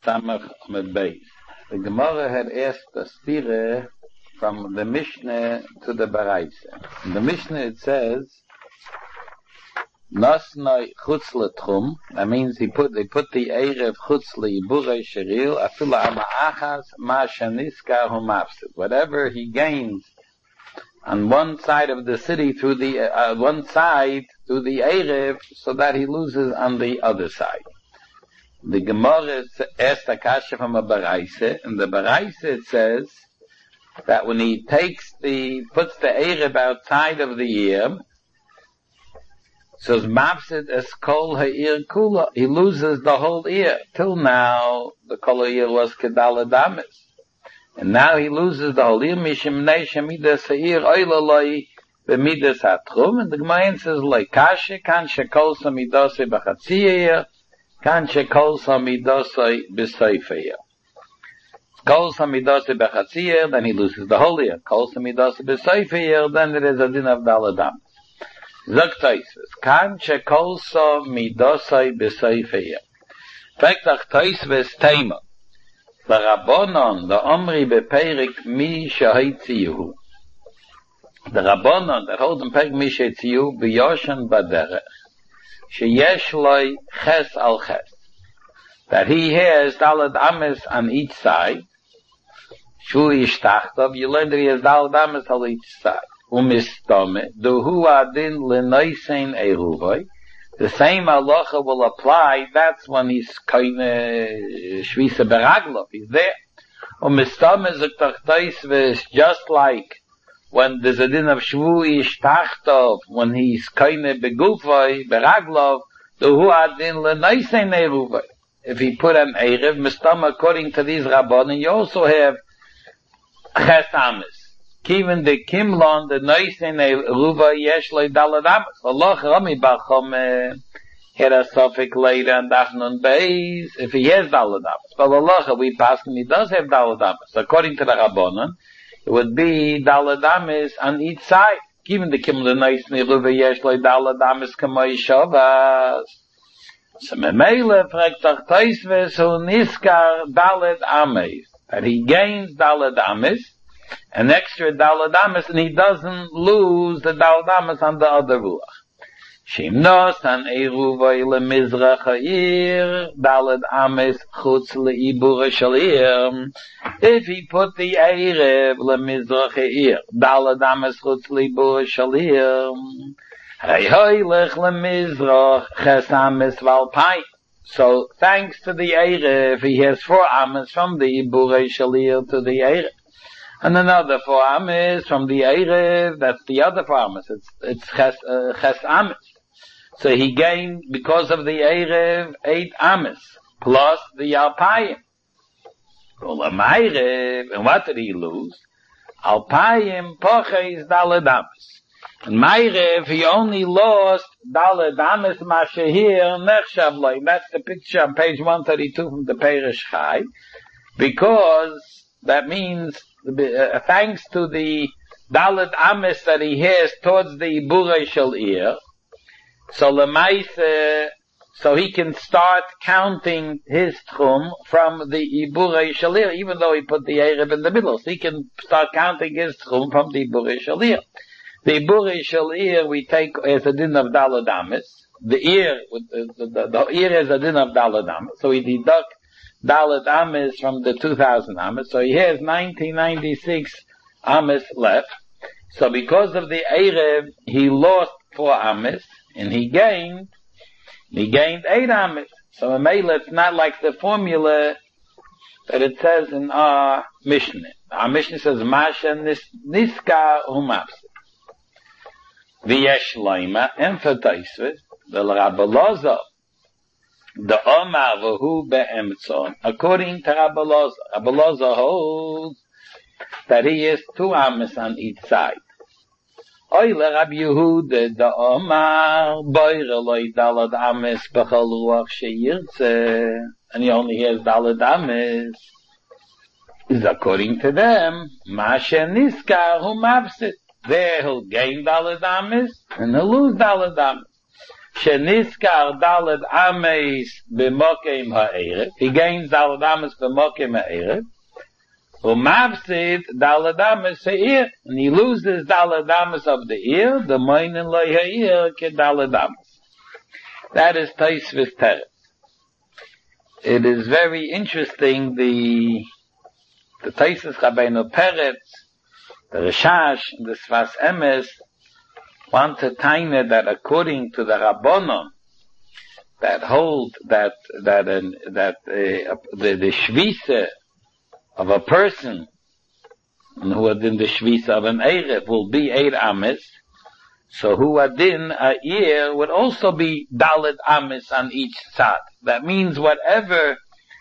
Samach Amud Beis. The Gemara had asked a stira from the Mishnah to the Baraisa. In the Mishnah it says, Nasnoi chutz letchum. That means they put the erev chutz leibure sheril afila ama'achas ma sheniskar hu mafsid. Whatever he gains on one side of the city through the one side through the erev, so that he loses on the other side. The Gemara asked a kasha from a Baraisa, and the Baraisa it says that when he puts the erev outside of the year, so mafsid es kol ha'ir kula, he loses the whole year. Till now, the kol ha'ir was kedal adamis, and now he loses the whole year. Mishim nei shemidas ha'ir oilaloi b'midas hatchum, and the Gemara says like kasha kan shekol samidosei b'chatziyah, kan shekol samidosei b'seifeyah. Kol samidosei b'chatziyah, then he loses the whole year. Kol samidosei b'seifeyah, then it is a din of dal adamis. Zok Tosfos, kan shekolso midosai b'seifeyah. Fektach Tosfos tema. The Rabbanon, the Omri beperik mi shehoitziyu. The Rabbanon that hold in perik mi shehoitziyu b'yoshen baderech, sheyesh loi ches al ches. That he has dalad ames on each side. Shu yishtachtov, you learn that he has dalad ames on each side. Umistome, duhu adin lenoisen eruvoi. The same halacha will apply. That's when he's kind shvisa beraglov. He's there. Umistome zok Tosfos, just like when there's a din of shvu ishtachtov, when he's kind begufoi beraglov, duhu adin lenoisen eruvoi. If he put an erev mistome, according to these rabbanim, you also have ches ames. Kiven de kimlon de neisen ruva yesh le daladamas. Allah rami bachom had a suffix later and dafnon beis if he has daladamas. But Allah we pass him he does have daladamas. According to the Rabbanon, it would be daladamas on each side. Kiven de kimlon de neisen ruva yesh le daladamas kamay shavas. So memele fragt Tosfos hu niskar dalad ames, that he gains dalad ames, an extra daladamas, and he doesn't lose the daladamas on the other ruach. Shimnos an eruvay le mizrach ha'ir, dalad ames chutz leibura shalir. If he put the erev le mizrach ha'ir, dalad ames chutz leibura shalir, hayhoylech le mizrach ches ames valpai. So thanks to the erev, he has 4 ames from the ibura shalir to the erev. And another 4 ames from the erev, that's the other 4 ames. It's ches ames. So he gained, because of the erev, 8 ames, plus the alpayim. And what did he lose? Alpayim poches daled ames. In Meirev, he only lost daled ames mashahir nechshav loy. That's the picture on page 132 from the Perish Chai. Because that means, thanks to the daled ames that he has towards the Burei Shel Ir, so lemaise, so he can start counting his tchum from the Burei Shel Ir, even though he put the erev in the middle. So he can start counting his tchum from the Burei Shel Ir. The Burei Shel Ir we take as a din of daled ames. The ear, the ear is a din of daled ames. So we deduct daled ames from the 2,000 ames. So he has 1996 ames left. So because of the erev, he lost 4 ames, and he gained 8 ames. So it's not like the formula that it says in our Mishnah. Our Mishnah says, Masha niska humapse. V'yesh loima, and for Tosfos, the Rabbi Loza, the Omar v'hu be'emtzon, according to Rabbi Loza holds that he has 2 ames on each side. Oile Rabbi Yehuda, the Omar, boire loy dalad ames b'chol ruach sheyirtze, and he only has dalad ames, is according to them, Masha niskar hu mafsid. There he'll gain dalad ames, and he'll lose dalad ames. Sheniskar Daled Ames b'mokem ha'erev. He gains Daled Ames b'mokem ha'erev. Umavsid Daled Ames ha'ir. And he loses Daled Ames of the ear. The moinen lo ha'ir ke Daled Ames. That is Tosfos Teretz. It is very interesting, the Tosfos Rabbeinu Peretz, the Rashash, the Sfas Emes, want to tell that according to the Rabbanon, that hold that the shvisa of a person who had in the shvisa of an erev will be 8 ames, so who had in a year would also be dalet ames on each side. That means whatever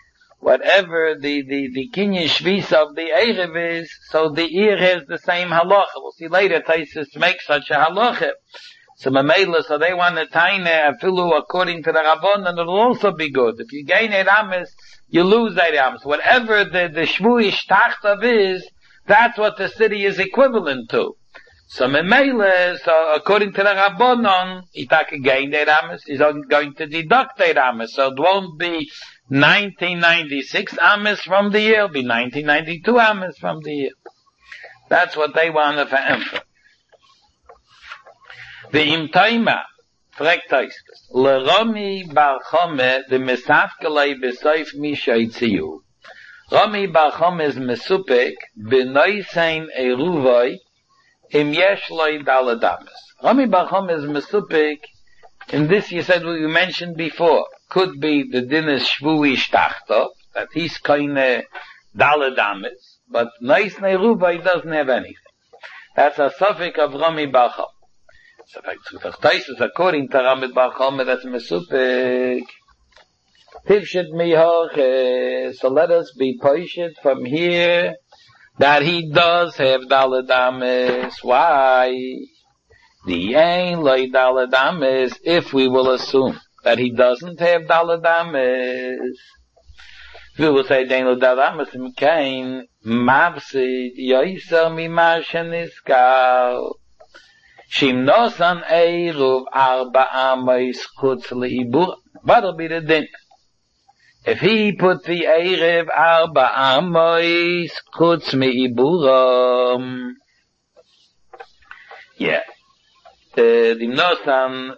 the kinyan shvisa of the erev is, so the ear has the same halacha. We'll see later Tosfos make such a halacha. So Mamela, so they want to taine afilu according to the Rabbanon, and it'll also be good. If you gain 8 ames, you lose 8 ames. Whatever the shvuish tachtav is, that's what the city is equivalent to. So Mamela, so according to the Rabbanon, Itaka gained 8 ames, he's going to deduct 8 ames, so it won't be 1996 ames from the year, it'll be 1992 ames from the year. That's what they want to emphasize. The imtaima, fragt Tosfos, L'Rami Bar Chome, the mesafkelei besoif mishaitziyu. Rami Bar Chome is mesupek, benoisein eruvoi, im yesh loi daled ames. Rami Bar Chome is mesupek, in this you said what you mentioned before, could be the din is shvui shtachto, that he's keine daled ames, but nois eruvoi doesn't have anything. That's a suffix of Rami Bar Chome. So Tosfos, according to Rami Bar Chome, that's mesupek. Tivshit mihoche. So let us be patient from here that he does have daled ames. Why? The ein loy daled ames. If we will assume that he doesn't have daled ames, we will say dein lo daled ames kein mavsid yoiser mima sheniskal. Shimnosan Eruv Arba Ames Chutz Leibur. What'll be the din? If he put the Erev Arba Ames Chutz Meiburam, yeah, Shimnosan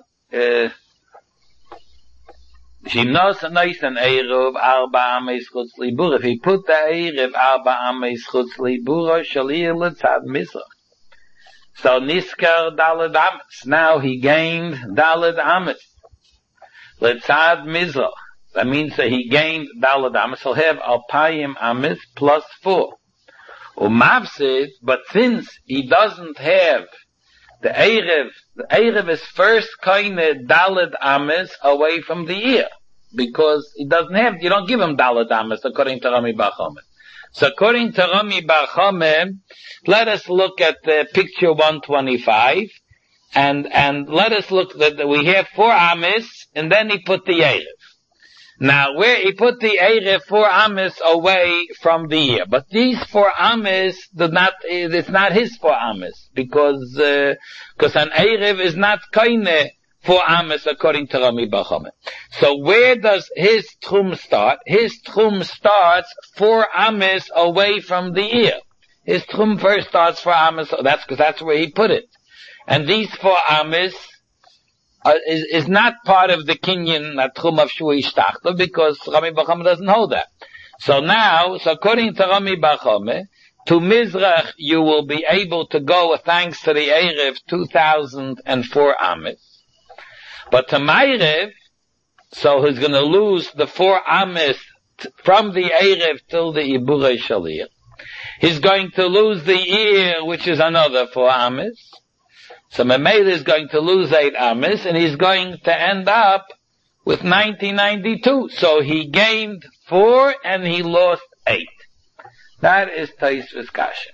Noisan Eruv Arba Ames Chutz Leibur. If he put the Erev Arba Ames Chutz Leibur, Shalir Letzad Mizrach. So Niskar Daled Ames. Now he gained Daled Ames. Letzad Mizrach. That means that he gained Daled Ames. He'll have Alpayim Ames plus 4. Umavsid, but since he doesn't have the Erev is first kind of Daled Ames away from the ear. Because he doesn't have, you don't give him Daled Ames according to Rami Bar Chome. So according to Rami Bar Chome, let us look at the picture 125, and let us look that we have 4 ames, and then he put the erev. Now, where he put the erev 4 ames away from the ear, but these 4 ames it's not his 4 ames, because an erev is not kaine 4 ames according to Rami Bar Chome. So where does his trum start? His trum starts 4 ames away from the ear. His trum first starts 4 ames, that's where he put it. And these 4 ames is not part of the kinyan trum of Shui Shtachta, because Rami Bar Chome doesn't hold that. So according to Rami Bar Chome, to Mizrach you will be able to go, thanks to the Erev, 2004 ames. But to Ma'ariv, so he's going to lose the 4 ames from the Erev till the Iburei Shalir. He's going to lose the ear, which is another 4 ames. So Mamela is going to lose 8 ames, and he's going to end up with 1992. So he gained 4 and he lost 8. That is Tosfos Kasha.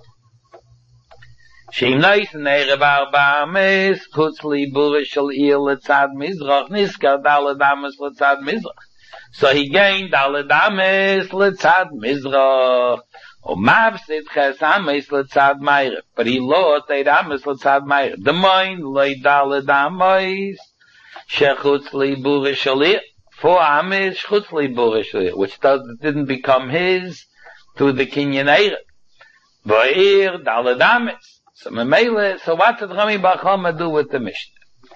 Sheim Noisen Erev Arba Ames Chutz Leibur Shel Ir Letzad Mizrach Niskar Daled Ames Letzad Mizrach. So he gained Daled Ames Letzad Mizrach. Umavsid Ches Ames Letzad Ma'ariv. But he lost 8 ames Letzad Ma'ariv. The moin loy Daled Ames Shechutz Libur Shalir. 4 ames Chutz Libur Shalir, which didn't become his through the Kinyan Erev. Va'ir Daled ames. So Memele, so what did Rami Bar Chama do with the Mishnah?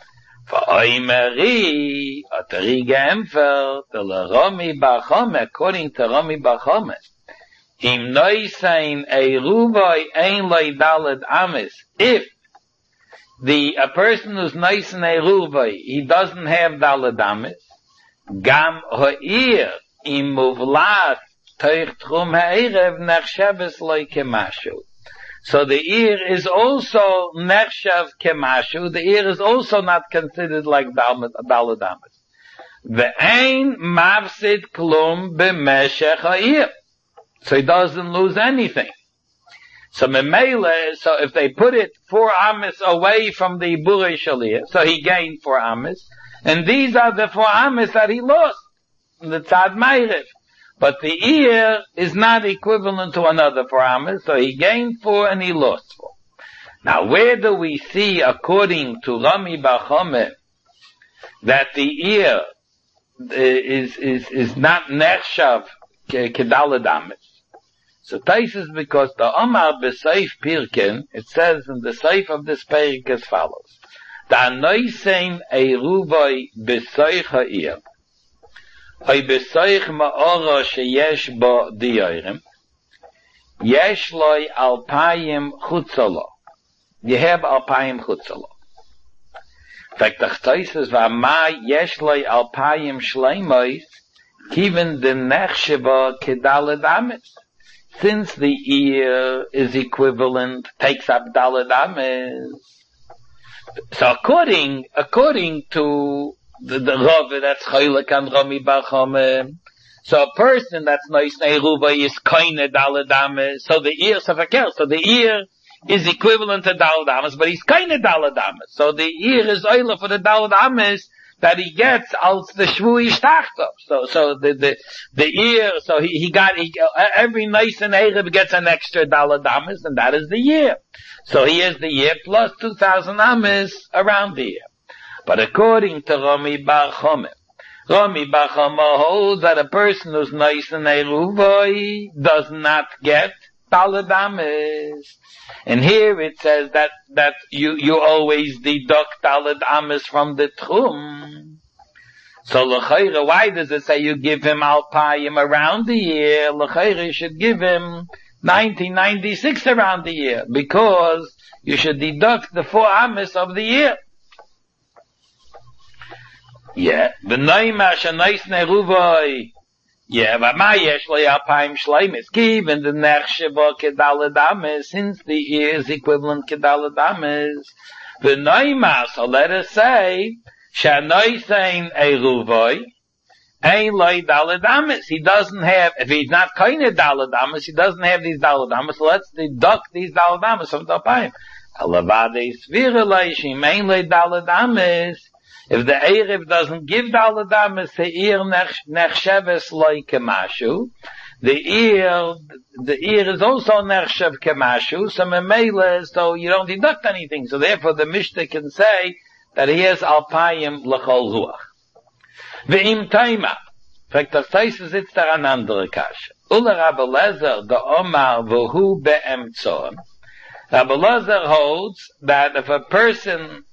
Va'oimeri, Atari geempfert, Rami Bar Chama, according to Rami Bar Chama, Im noisein eruvoi ein loi daled ames. If a person who's nice in eruvoi, he doesn't have daled ames, gam ha'ir im muvlat teich tchum ha'erev nechsheves loi kemashu. So the ear is also nechshev kemashu. The ear is also not considered like daled ames. Ve'ein mavsid klum b'meshech ha'ir. So he doesn't lose anything. So Memele, so if they put it 4 ames away from the Burei Shalir, so he gained 4 ames, and these are the 4 ames that he lost, the Tzad Meirev. But the ear is not equivalent to another 4 ames, so he gained 4 and he lost 4. Now where do we see, according to Rami Bar Chama, that the ear is not nechshav kedaled ames? So Taisus, because the Omar b'Seif Pirken, it says in the Seif of this Perik as follows: Da noisein eruvoi b'Seich ha'ir, hay b'Seich ma'ora sheyesh bo diyorem, yesh loi alpayim chutzolo. You have alpayim chutzolo. In fact, the Taisus v'ama yesh loi alpayim shleimois, kiven de nechsheva kedaled ames. Since the ear is equivalent, takes up daled ames. So according to the Rav, that's Chaylik and Rami Bar Chama, so a person that's nice neiruva is kaine daled ames. So the ear, so the ear is equivalent to daled ames, but he's kaine daled ames. So the ear is oila for the daled ames that he gets als the shvui shtachto. So the ear, so he got every nice and erev gets an extra daled ames, and that is the year. So he has the year plus 2,000 ames around the year. But according to Rami Bar Chama holds that a person who's nice and eruvoi does not get daled ames. And here it says that you always deduct daled ames from the tchum. So l'chayre, why does it say you give him alpayim around the year? L'chayre, you should give him 1996 around the year, because you should deduct the 4 ames of the year. Yeah, v'noima shenais neruvoi. Yeah, but my yesh lo alpayim shleimis. Given the nechsheva kedaled ames, since the ear is equivalent kedaled ames, the noima, so let us say, shanoisein eruvoi, ein lo daled ames. He doesn't have, if he's not kind of daled ames, he doesn't have these daled ames, so let's deduct these daled ames from the alpayim. Alavade svira leishim, ein lo daled ames. If the Erev doesn't give daled ames, the ear nechsheves loy kemashu. The ear is also nechshev kemashu. So memele, so you don't deduct anything. So therefore, the Mishnah can say that he has alpayim l'chol ruach. Ve'im taima. In fact, the Taisus sitzt there an andere kasha. Ula Rabbi Lezer the Omar v'hu be'emtzon. Rabbi Lezer holds that if a person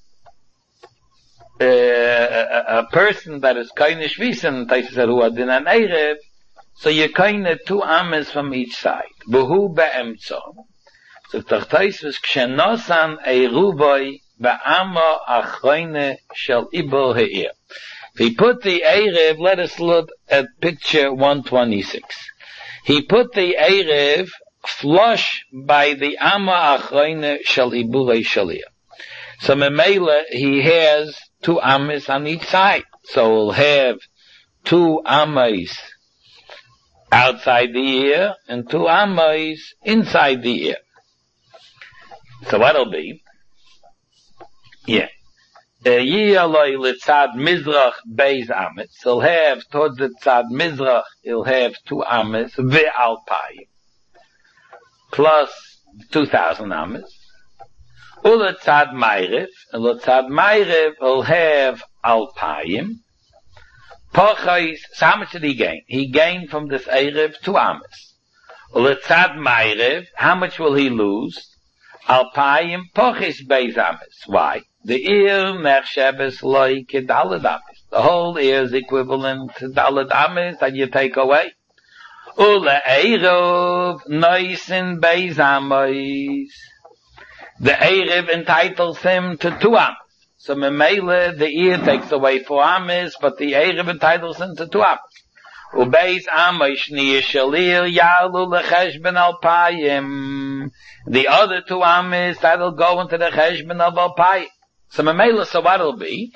that is kaine shvisen, Taisus said, who adin an erev, so you kaine 2 ames from each side. V'hu be'emtzon. So Taisus kshenosan eiruvoi ba'ama achroine shel ibor he'ir. If he put the erev, let us look at picture 126. He put the erev flush by the ama achroine shel ibor he'ir. So memela, he has 2 ames on each side. So we'll have 2 ames outside the ear and 2 ames inside the ear. So what'll be? Yeah. Yiyaloi litzad mizrach beis ames. He'll have, towards the tzad mizrach, he'll have 2 ames ve'alpayim. Plus 2,000 ames. Ula tzad meirev, will have alpayim. Pochais, so how much did he gain? He gained from this Erev 2 amas. Uletzad ma'erev, how much will he lose? Alpayim pochis beis amas. Why? The ear nechsheves loy kedalad amas. The whole ear is equivalent to dalad amas that you take away. Ule Erev noisin beis amas. The Erev entitles him to 2 amas. So Memele, the ear takes away 4 amas, but the Erev entitles him to 2 amas. Ubeis amas shniya shalir yalu lecheshben alpayim. The other 2 amas, that'll go into the cheshben of alpayim. So Memele, so what'll be?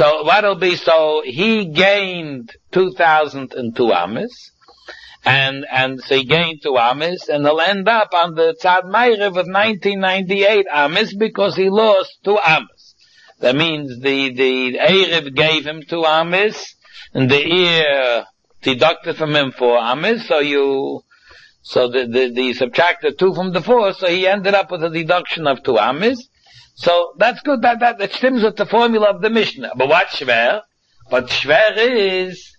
So he gained 2,002 amas, and so he gained 2 amas, and he'll end up on the Tzad Ma'erev with 1998 amas because he lost 2 amas. That means the Erev gave him 2 amas, and the ear deducted from him 4 amas, so the subtracted 2 from the 4, so he ended up with a deduction of 2 amas. So that's good, that stems with the formula of the Mishnah. But what's shver? But shver is,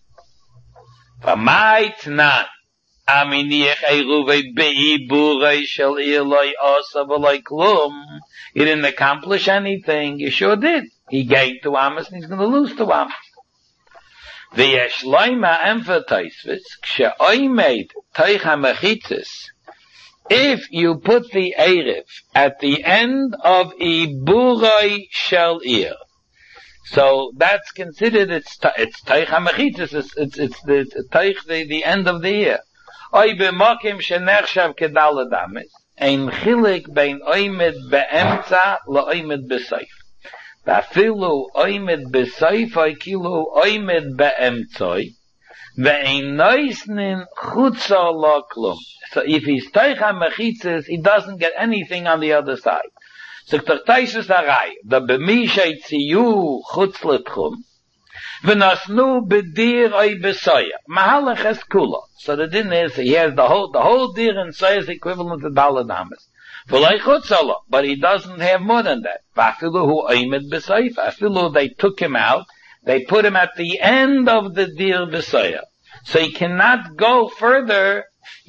v'maytnan, aminiach eiruvei be'iburei shel iloi osa v'loi klum. He didn't accomplish anything. You sure did. He gained 2 amas and he's going to lose 2 amas. V'yesh loima emphataisvis, kshe'oimed teich ha'mechitzis. If you put the Erev at the end of Iburoi Shel Ir, so that's considered, it's Teich HaMechitzis, it's the Teich, the end of the year. Oy b'mokim shenechshav kedal adamis, ein chilik bein oimed be'emtza lo'oimed b'seif. V'afilu oimed b'seif oy kilu oimed be'emtzoi, ve'ein noisnin chutza lo klum. So if he's Teich HaMechitzis, he doesn't get anything on the other side. So Taisus Arai, the b'mishay tziyu chutz l'tchum, v'nasnu b'dir oy b'soya, mahalach es kula. So the din is, he has the whole dir and soya is equivalent to dalad amas. V'loi chutz lo, but he doesn't have more than that. V'afilu hu oimed b'soif, afilu they took him out, they put him at the end of the dir b'soya. So he cannot go further.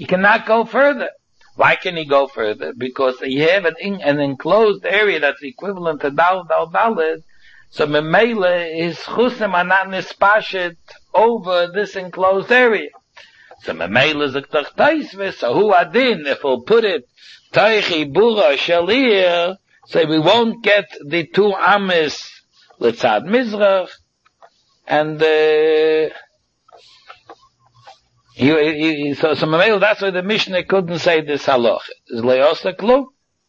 Why can he go further? Because he have an enclosed area that's equivalent to dalad. So memele his chusim are not nispashet over this enclosed area. So memele is a taisvis. So who adin? If we'll put it taichi bura shalir, so we won't get the 2 amas letzad mizrach, and so Mamel, that's why the Mishnah couldn't say this halach. Is leosa klu?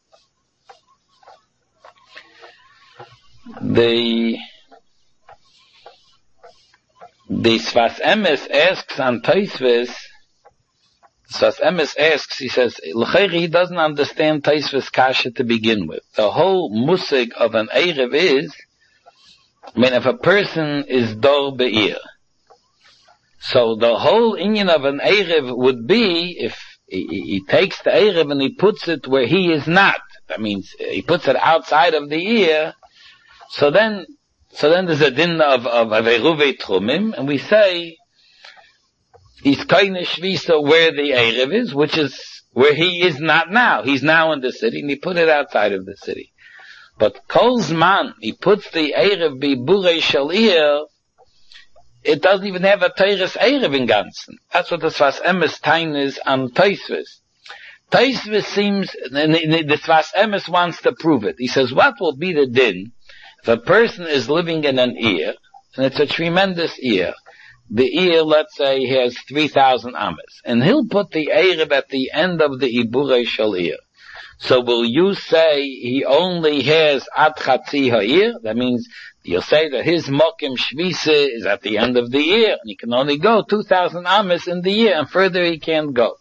The Sfas Emes asks on Taisvis, Sfas Emes asks, he says, he doesn't understand Taisvis kasha to begin with. The whole musig of an Erev is, if a person is dor be'ir, so the whole inyan of an Erev would be if he takes the Erev and he puts it where he is not. That means he puts it outside of the ear. So then there's a din of Eruve Trumim, and we say he's kaine shvisa where the Erev is, which is where he is not now. He's now in the city, and he put it outside of the city. But Kol Zman, he puts the Erev bi Burei Shel Ir, it doesn't even have a Teires Erev in Ganzen. That's what the Sfas Emes Tain is on Taisvis. Taisvis seems, the Sfas Emes wants to prove it. He says, what will be the din if a person is living in an ear, and it's a tremendous ear. The ear, let's say, has 3,000 amas, and he'll put the Erev at the end of the Iburei Shel Ir. So will you say he only has Ad Chatzi Ha'ir? That means you'll say that his Mokim Shvisa is at the end of the year, and he can only go 2,000 amas in the year, and further he can't go.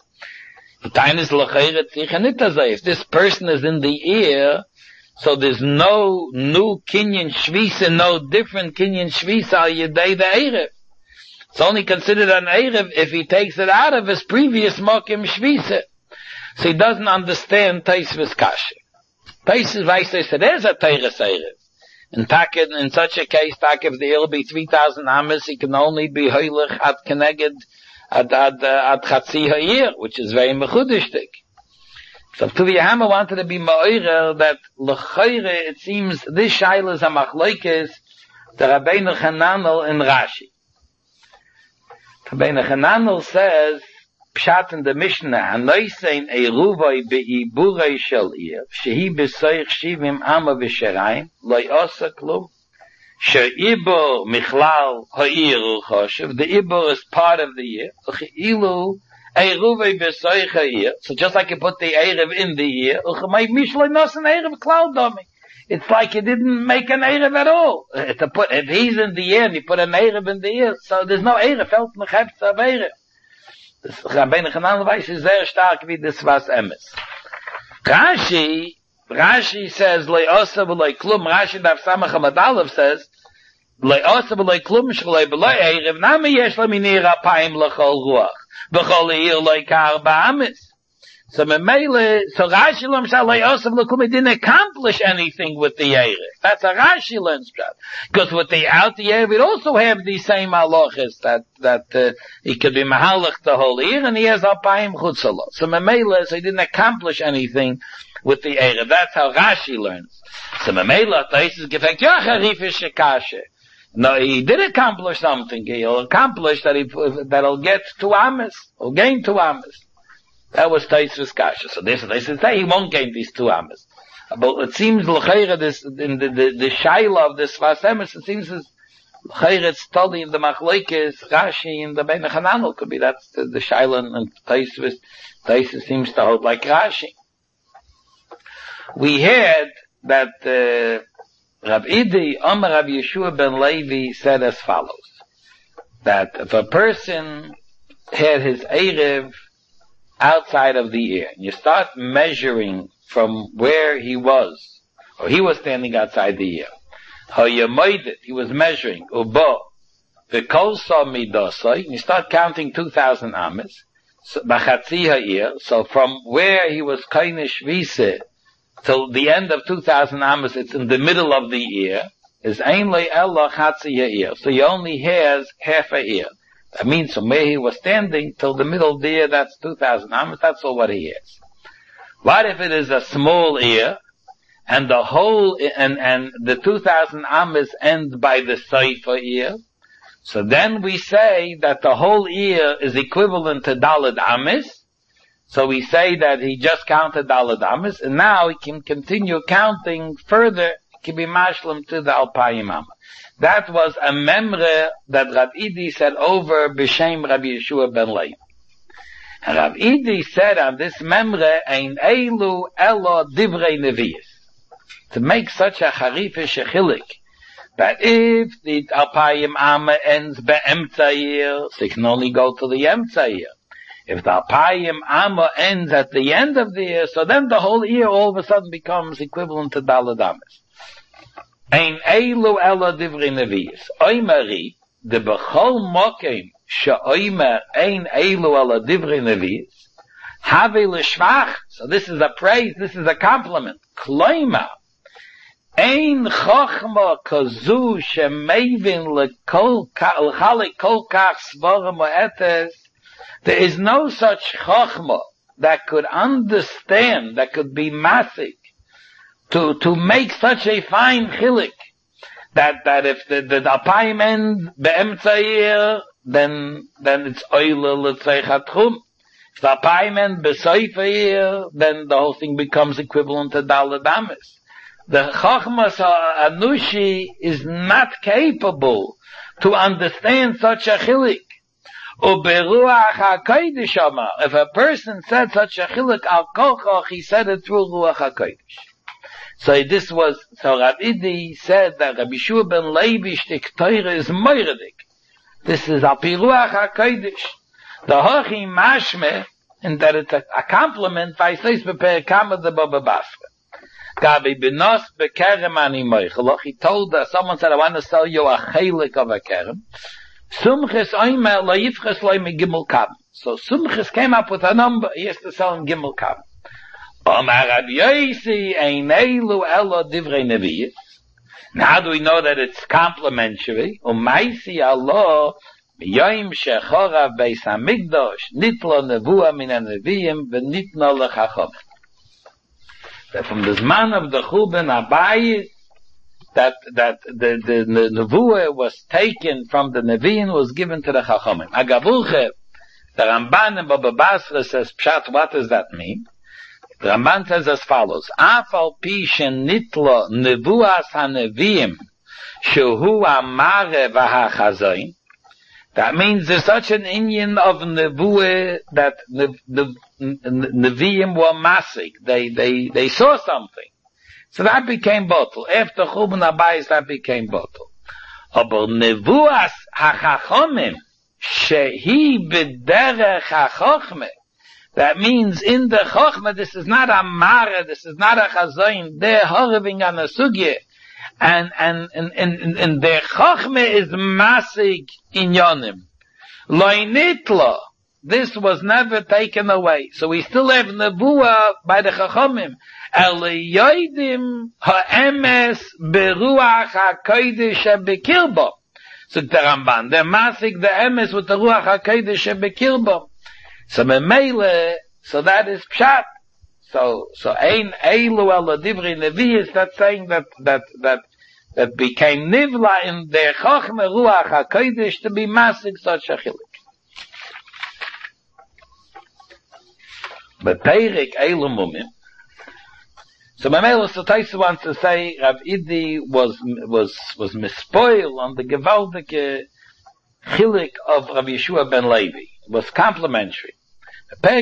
If this person is in the ear, so there's no new Kinyan Shvisa, no different Kinyan Shvisa al Yedei the Erev. It's only considered an Erev if he takes it out of his previous Mokim Shvisa. So he doesn't understand Taisvis Kasha. Taisvis Vaisei said, there's a Teires Erev. In such a case, if the Eir will be 3,000 amas, he can only be heilig at keneged at Chatzi Ha'ir, which is very mechudishtik. So Tuvia Hammer wanted to be ma'orer that l'chayre, it seems this shaila is a machlokes the Rabbeinu Hananel and Rashi. Rabbeinu Hananel says, Pshat in the Mishnah, Hanoisein Eiruvoi be'iburei shel ir, shehi besoich shivim ama v'sherayim, lo yosa klum, she'ibur michlal ha'ir u'choshev, the ibur is part of the year, u'chi'ilu Eiruvoi besoich ha'ir, so just like you put the Erev in the year, u'chemay mishloi nosen Erev klal domi. It's like you didn't make an Erev at all. If he's in the year and you put an Erev in the year, so there's no Erev, felt mechefts of Erev. Das Rabbeinu Hanan weiß ist sehr stark wie das was emes. Rashi says le'osa v'lei klum. Rashi daf samach hamad aleph says le'osa v'lei klum shlei b'lei erev nami yesh le'minir apayim l'chol ruach v'chol eir le'kar ba'amis. So Rashi learns that le'osa v'lei klum, he didn't accomplish anything with the erev. That's a Rashi learns that. Because with the erev, it also have the same halachas that he could be mahalach the whole year, and he has apayim chutzalo. So he didn't accomplish anything with the erev. That's how Rashi learns. So no, he did accomplish something. He'll accomplish that'll get 2 amas, or gain 2 amas. That was Taisvis Kasha. So they say he won't gain these 2 amas. But it seems l'chayra this in the shaila of this vasemis, it seems l'chayra it's totally in the machlokes Rashi and the Rabbeinu Hananel could be that's the shaila and Taisvis seems to hold like Rashi. We heard that Rav Idi Omer Rav Yeshua ben Levi said as follows, that if a person had his Erev outside of the year, and you start measuring from where he was, or he was standing outside the year, he was measuring, ubo, v'kolsa midosai, and you start counting 2,000 amas, so, b'chatzi ha'ir, so from where he was kainish vise, till the end of 2,000 amas, it's in the middle of the year, is ein le ella chatzi ha'ir, so he only has half a year. That means from where he was standing till the middle of the year, that's 2,000 amas, that's all what he has. What if it is a small ear, and the whole, and the 2,000 amas end by the seifa ear? So then we say that the whole ear is equivalent to daled amas. So we say that he just counted daled amas, and now he can continue counting further, he can be mashlim to the alpayim amas. That was a memre that Rav Idi said over b'shem Rabbi Yeshua ben Levi. And Rav Idi said on this memre, ein elu elo divrei nevius. To make such a charifish chilik, that if the alpayim amma ends be'emtza year, so it can only go to the emtza year. If the alpayim amma ends at the end of the year, so then the whole year all of a sudden becomes equivalent to daled amas. Ein elu elo divrei nevius. Oimari, de bechol mokim, she'oimer ein elu elo divrei nevius, have l'shvach. So this is a praise, this is a compliment. Kloima, ein chochma kazu she'mevin l'chalik kol kach svarim o'etes. There is no such chochma that could understand, that could be masik, to make such a fine chilik, that if the apayim end be'emtza year, then it's oile l'tzeichat chum. If the apayim end be'soifa year, then the whole thing becomes equivalent to daled amas. The chachmas anushi is not capable to understand such a chilik. Uberuach HaKodesh Amar. If a person said such a chilik al kochach, he said it through Ruach HaKodesh. So Rav Idi said that Rabbi Yeshua ben Levi shtik Torah is moiradik. This is al pi Ruach HaKodesh. The hochi mashme, and that it's a compliment, vayseis beper kama de Baba Basra. Gabi benos bekerem ani moichelach. He told that someone said, I want to sell you a chelik of a kerem. Sumches oimer lo yifches lo me gimel kam. So Sumches came up with a number, he has to sell him gimel kam. Omar Rabbi Yosi ein elu elo divrei nevius. Now, how do we know that it's complementary? Umaisi Allah, Yoim shechorav beis hamikdash, nitlo nevua min haneviim, v'nitno lechachom. That from the Zman of the Churban Habayis, that the nevuah was taken from the Nevi'im, was given to the Chachomim. Agavulche, the Ramban in Baba Basra says, Pshat, what does that mean? The Ramban says as follows, Afal pi shenitlo nevuas haneviim, shehu amare v'hachazoin. That means there's such an inyan of nevuah that Nevi'im were masik. They saw something. So that became bottle. After Churban Habayis, that became bottle. Aber nevuas hachachomim, shehi b'derech hachachme. That means in the chachma, this is not a mara, this is not a chazoin. They're harving on a sugye. And their chachma is masik in yonim. Loinitlo. This was never taken away. So we still have nevuah by the chachamim. Eliyodim ha'emes beruach ha'kodesh shebekirbo. So the Ramban, they're masik the emes with the ruach ha'kodesh shebekirbo. So memele, so that is pshat. So ein eilu ala divrei nevi'is, that's saying that became nivla in their chachma ruach ha'kodesh to be masik such a chiluk. But Peirik eilu mumim. So memele, so Taisa wants to say Rav Idi was mispoiled on the gewaltige chiluk of Rav Yeshua ben Levi. It was complimentary. There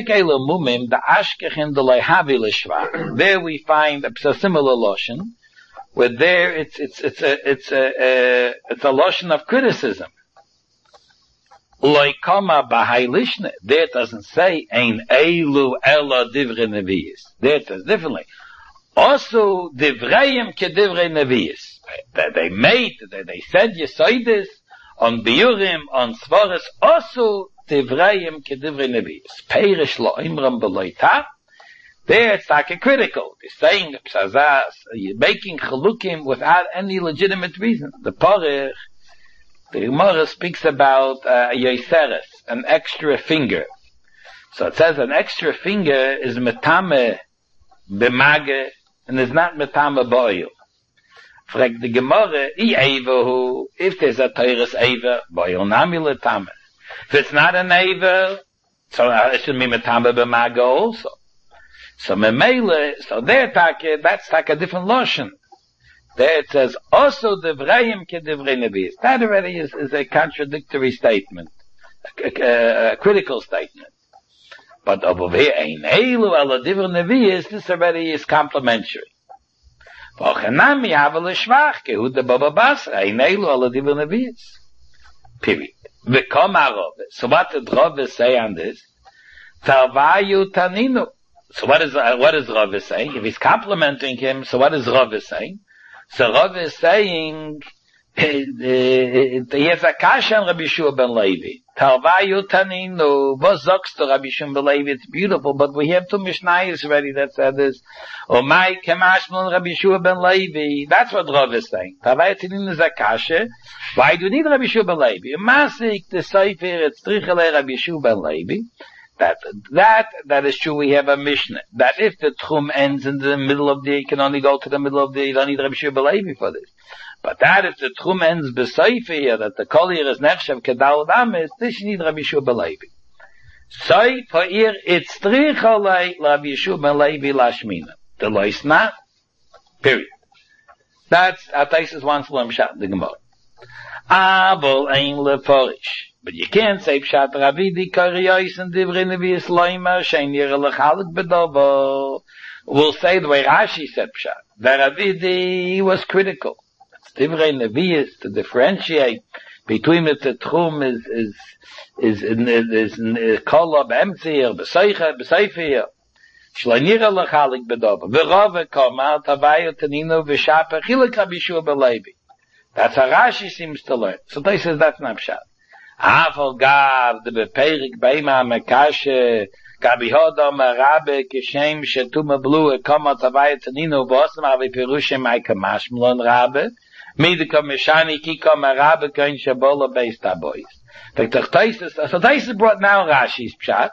we find a similar lotion, where there it's a lotion of criticism. There it doesn't say ein eilu ela divrei nevi'is. There it says differently. Also divrayim ke divrei nevi'is. They said Yesoidis on biurim on svaras also divrayim ke divrei nevi'is. Peirish lo imram beloita. There it's like a critical. They're saying psazas, you're making chalukim without any legitimate reason. The Parich, the Gemara speaks about yoseres, an extra finger. So it says an extra finger is metame b'mage and is not metame b'oil. Frag the Gemara, if there's a teires eva, b'oil nami letame. If it's not an eva, so it should be metame b'mage also. So memele, so there that's like a different lotion. There it says, also divrayim ke divrei nevi'is. That already is a contradictory statement, a critical statement. But over here, ein eilu ala divrei nevi'is, this already is complimentary. V'ochanami hava l'shvach, kehu de Baba Basra, ein eilu ala divrei nevi'is. Period. V'kom ha'rove. So what did Rove say on this? Tarvayu taninu. So what is Rove saying? If he's complimenting him, so what is Rove saying? So Rav is saying, he has a kasha on Rabbi Yeshua ben Levi. Tarvayu taninu, was sagst du Rabbi Yeshua ben Levi? It's beautiful, but we have two Mishnayos already that said this. Omai kemashmon Rabbi Yeshua ben Levi. That's what Rav is saying. Tarvayu taninu is a kasha. Why do you need Rabbi Yeshua ben Levi? Masik the Sefer, it's trichele Rabbi Yeshua ben Levi. That is true. We have a Mishnah that if the Tchum ends in the middle of the day, you can only go to the middle of the day. You don't need Rabbi Yeshua ben Levi for this. But that if the Tchum ends b'Seifir, that the Kolir is nechshav kedal damis, this you need Rabbi Yeshua ben Levi. So for here it's tricholei Rabbi Yeshua ben Levi lashmina. The lois not. Period. That's Ataisis wants l'mshat the Gemara. Abel ein leforish. But you can't say Pshat Ravidi Kariyos and Divrei Nevi'is Loimer Shein Yireh L'Chalik B'Dovo. We'll say the way Rashi said Pshat. That Ravidi was critical. It's Divrei Nevi'is to differentiate between the Tchum is Kolob Emtzir B'Seifir Shein Yireh L'Chalik B'Dovo. V'Rove Koma Tavayu Taninu V'Shaper Chilek Rabbi Yeshua ben Levi. That's how Rashi seems to learn. So they says that's not Pshat. Afal gav de beperik beima mekashe gabi hodom rabbe kishem shetum blue kama tavayt nino bosma ve pirushe mai kamash mlon rabbe Midika Mishani Kika Marabe Kain Shabola based Abois. So Taisus brought now Rashi's Pshat,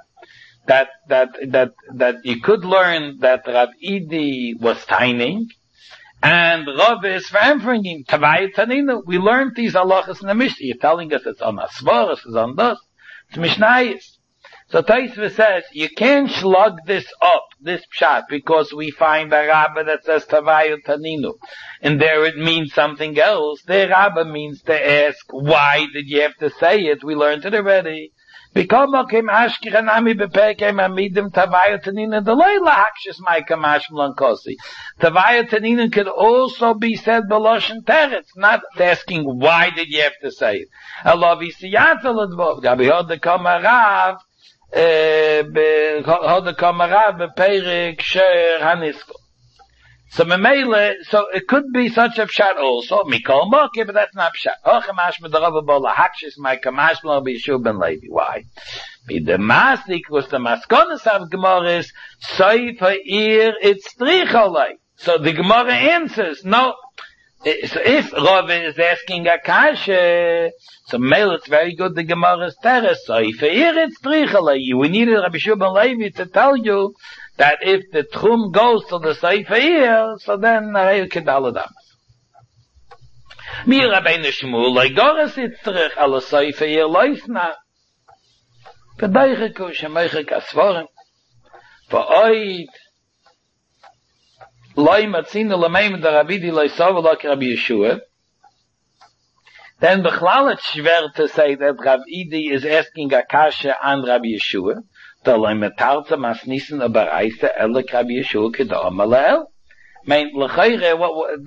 that you could learn that Rav Idi was taining, and Rav is answering him, Tavai Taninu. We learned these halachas in the Mishnah. You're telling us it's on Asvaras, it's on this. It's Mishnayis. So Taisva says, you can't slug this up, this pshat, because we find a rabbi that says Tavayu Taninu. And there it means something else. The rabbi means to ask, why did you have to say it? We learned it already. Because Tavayu Taninu could also be said Beloshen Teretz, not asking, why did you have to say it? So it could be such a pshat also. Mikol Moki, but that's not pshat. Why? The masik was the maskonas of Gemara is Seifa it's tricholei. So the Gemara answers, no. So if Rav is asking a kasha, so male, it's very good the Gemara is teres. So if it's tricholei, we needed Rabbi Shua ben Levi to tell you that if the tchum goes to the Seifa, so then you can daladam. Mir Rabbeinu Shmuel, like Goras it's trich ala Seifa leisna. Kedaiche shemeiche kasvorim. Va'oid Loi matzina l'meim da Rabbi Di Loisov like Rabbi Yeshua. Then bechlal it's schwer to say that Rav Idi is asking a kasha on Rabbi Yeshua. Da loi metarza masnissen abereise elek Rabbi Yeshua kedam alel. Meint l'chayre,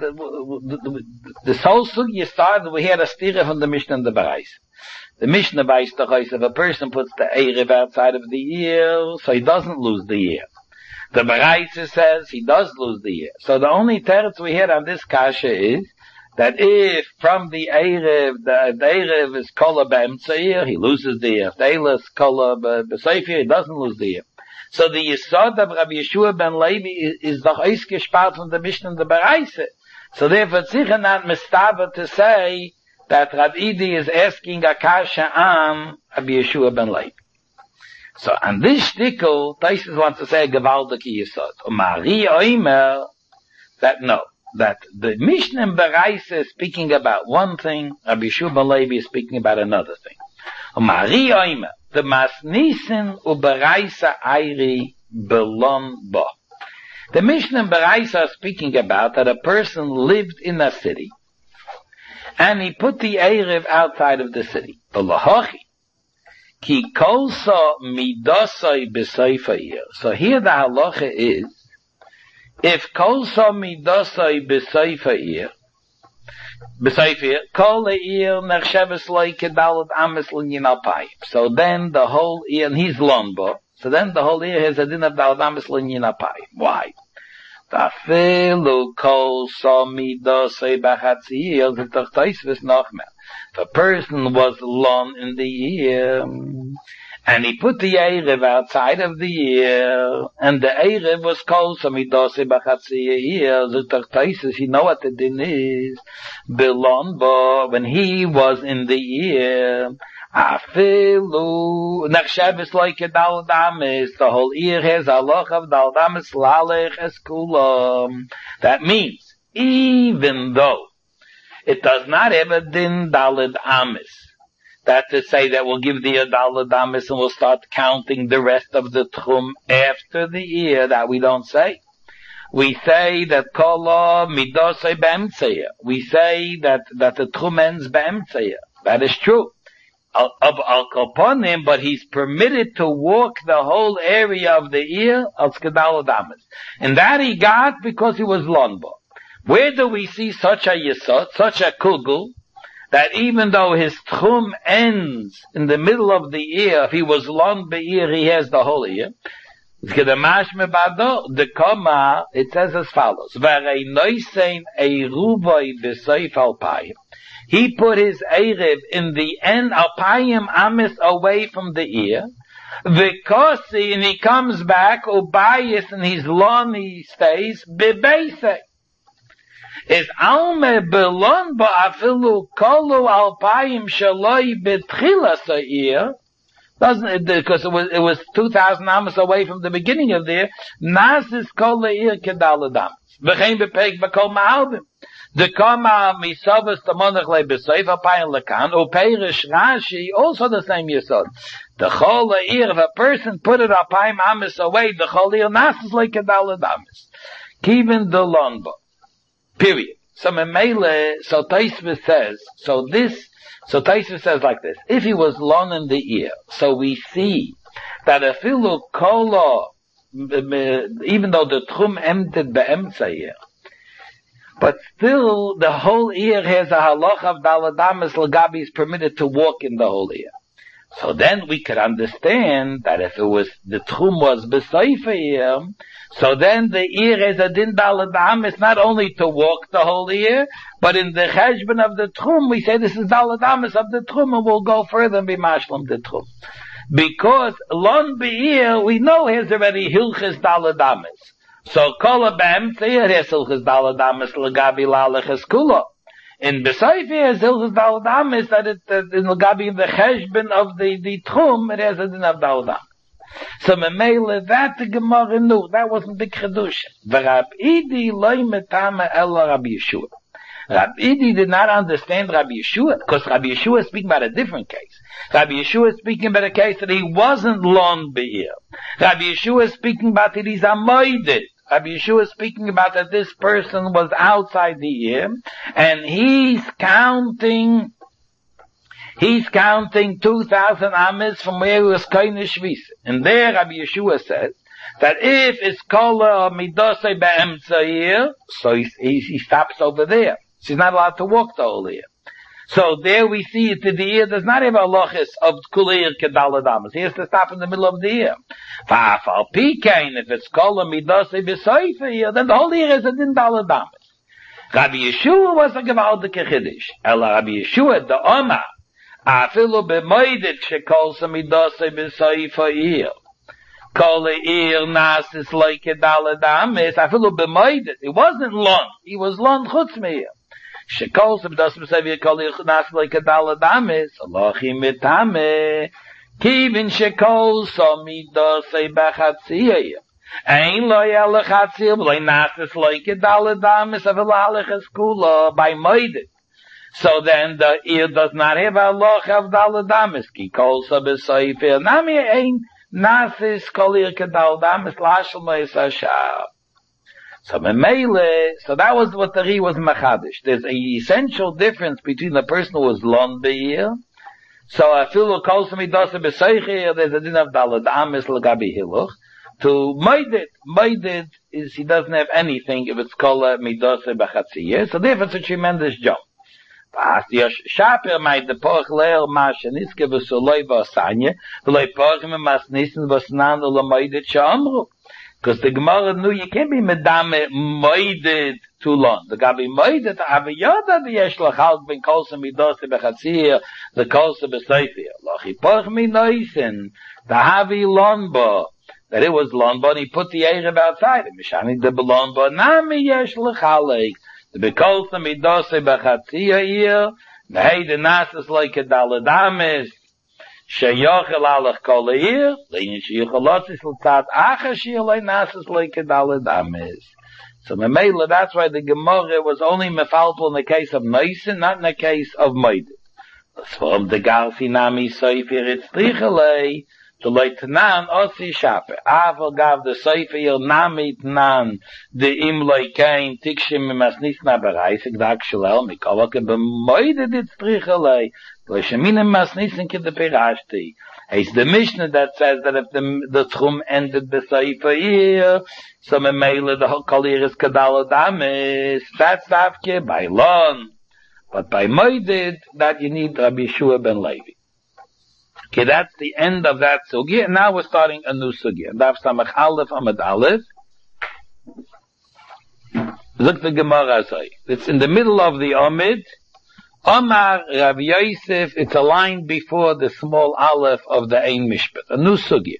this whole sugi started, we had a stira from the Mishnah and the Bereise. The Mishnah weiß doch, if a person puts the Erev outside of the ear, so he doesn't lose the ear. The Bereise says he does lose the ear. So the only teretz we had on this kasha is that if from the Erev, the Erev is kola b'emtzeir, he loses the ear. If the Erev is kola b'seifir, he doesn't lose the ear. So the Yesod of Rabbi Yeshua ben Levi is doch ausgespart from the Mishnah and the Bereise. So therefore it's sicher not mistava to say that Rav Idi is asking a kasha on Rabbi Yeshua ben Levi. So on this shtickle, Taisus wants to say a gewaldige Yesod. Mari Oimer, that no, that the Mishnah and Bereise is speaking about one thing, Rabbi Yeshua ben Levi is speaking about another thing. Mari Oimer, the Masnissen u Bereise Eiri belon bo. The Mishnah and Bereise are speaking about that a person lived in a city, and he put the Erev outside of the city. B'lahochi. Ki kolso midosai b'seifa'ir. So here the halacha is, if kolso midosai b'seifa'ir, kol eir nechsheves loy kedalet ames l'nyin alpayim. So then the whole ear, and he's lombo, so then the whole ear has a din of dalet ames l'nyin alpayim. Why? Tafilu kol so midosai b'chatzir, the Taisvis nochmer. If a person was lon in the ear, and he put the Erev outside of the ear, and the Erev was called so midosei b'chatzir ear, the Taisvis, you know what the din is, belon bo, when he was in the ear, afilu nechsheves like a daldamis, the whole ear has a loch of daldamis lalech eskulam. That means, even though it does not have a din dalid amis, that to say that we'll give the dalid amis and we'll start counting the rest of the tchum after the ear, that we don't say. We say that kol midosei b'emtzeir. We say that the tchum ends b'emtzeir. That is true. Of al-koponim, but he's permitted to walk the whole area of the ear al skedaladamas. And that he got because he was lonbo. Where do we see such a yesod, such a kugel, that even though his tchum ends in the middle of the ear, if he was lon be'ear, he has the whole ear? The Koma, it says as follows, he put his Erev in the end, alpayim amis away from the ear. V'kosi, and he comes back, ubayis, and he's long, he stays, bebeise. is alme belon ba afilu kolu alpayim shaloi betchilas ha'ir. Doesn't it, because it was 2,000 amas away from the beginning of there. Nasis kol ha'ir kedal adamas. V'chein bepeg b'kol ma'albim. The kama misavas tamonach le b'seif apayim lekan, upeirish Rashi, also the same yesod. The chol ha'ir, if a person put it apayim amas away, the chol ha'ir nasis le kedal adamas. Kivin the lonba. Period. So Memele, so Taisva says, so Taisva says like this, if he was lon in the ear, so we see that a filu kolo, even though the tchum emptied be'emtza ear, but still the whole ear has a halach of daladamas lagabi is permitted to walk in the whole ear. So then we could understand that if it was, the tchum was b'seifa ear, so then the ear is a din daladamis not only to walk the whole ear, but in the cheshbon of the tchum, we say this is daladamis of the tchum, and we'll go further and be mashlam the tchum. Because lon be'ir, we know here's already hilchis daladamis. So kola b'emtza here's hilchis daladamis l'gabi la'aleches kula. In Besayfi has hilchis daladamis that it, in l'gabi the cheshbon of the tchum, it has a din of daladamis. So Memele, that the Gemara knew, that wasn't the Kedusha. Rab Idi loy metama ela Rabbi Yeshua. Rab Idi did not understand Rabbi Yeshua, because Rabbi Yeshua is speaking about a different case. Rabbi Yeshua is speaking about a case that he wasn't lon be'ir. Rabbi Yeshua is speaking about that he's amoided. Rabbi Yeshua is speaking about that this person was outside the ear, and he's counting 2,000 amis from where he was koine shvisa. And there Rabbi Yeshua says that if it's kola midosei be'emtza ear, so he stops over there. She's not allowed to walk the whole ear. So there we see it, the ear does not have a lochis of kulir kedal adamas. He has to stop in the middle of the ear. Fa'afal pikein, if it's kola midosei b'soifa ear, then the whole ear is a din dal adamas. Rabbi Yeshua was a gewaldige chiddush. Ela Rabbi Yeshua, the Omar, afilu b'moidet shekol samidosei b'soifa ear. Kol ear nasis like kedal adamas. Afilu b'moidet. It wasn't lon. He was lon chutz me'ir. Shekol samidosei b'soifa ear. Kol ear nasis like kedal adamas. Alochi mitame. Kivin shekol samidosei b'chatzi ear. Ein lo yalachatzi b'loi nasis like kedal adamas. Afilu halachas kula by moidet. So then the ear does not have a loch of daladamis. Ki kol sabesayif ear. Nami ein nasis kol ear kedaladamis lashal me'esashah. So memele, so that was what the Ri was machadish. There's an essential difference between the person who was lon be'ir. So I feel kol samidasa b'sayich ear, there's a din of daladamis l'gabi hiluch. To moided is he doesn't have anything if it's kol midasa b'chatzi. So therefore it's a tremendous jump. Shaper might the porch leer mashaniske v'soloi v'asanye v'loi porchim masnisen v'snan u'lamoidet sh'amru. Because the Gemara knew you can't be medame moided too long. The gabi moided aviyada v'yesh l'chal ben kolsa midose b'chatzir the kolsa b'seifir. Lochi porch mi noisen the havi lonbo that it was lonbo and he put the erev outside it. Mishani the belonbo nami yesh l'chalek. The bekolsa midose b'chatzia ear, nehei the nasis like a daladamis, sheyochel alach kol ear, leinin sheyochelotzis l'tzad acha sheyolei nasis like a daladamis. So memela, that's why the Gemara was only mefalpul in the case of Noisin, not in the case of Moedid. From the Garsi nami soifir it's trichelei, to leitnan osi shaper. Aval gav the soifir nami tnan the imloi kain tikshim masnisna bereisig dak shalel mikavake b'moided it's trichelei l'sheminim masnisin kid the pirashti. It's the Mishnah that says that if the tchum ended the soifir, so memela the whole kalir is kadal adamis. That's afke by lon. But by moided, that you need Rabbi Yeshua ben Levi. Okay, that's the end of that sugya. Now we're starting a new sugya. Daf Samach Aleph Amud Aleph. Look the Gemara say. It's in the middle of the Amid. Omar Rav Yosef, it's a line before the small Aleph of the Ein Mishpat. A new sugya.